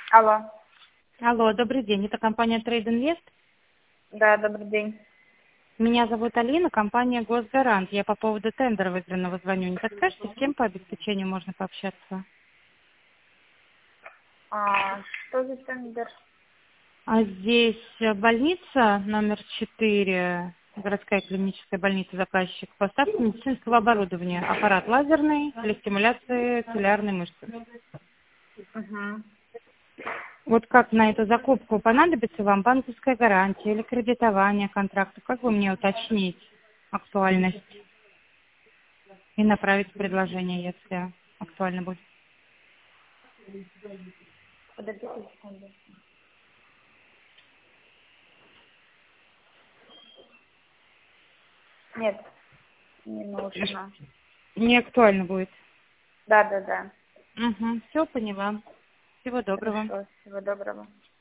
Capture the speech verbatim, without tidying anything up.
Алло. Алло, добрый день. Это компания Trade Invest. Да, добрый день. Меня зовут Алина, компания Госгарант. Я по поводу тендера выигранного звоню. Не подскажете, с кем по обеспечению можно пообщаться? А, что за тендер? А здесь э, больница номер четыре, городская клиническая больница, заказчик, поставка медицинского оборудования, аппарат лазерный для стимуляции целлярной мышцы. Угу. Вот как на эту закупку понадобится вам банковская гарантия или кредитование контракта? Как вы мне уточнить актуальность и направить предложение, если актуально будет? Подождите секунду. Нет, не нужно. Не актуально будет. Да, да, да. Угу, все поняла. Всего доброго. Хорошо, всего доброго.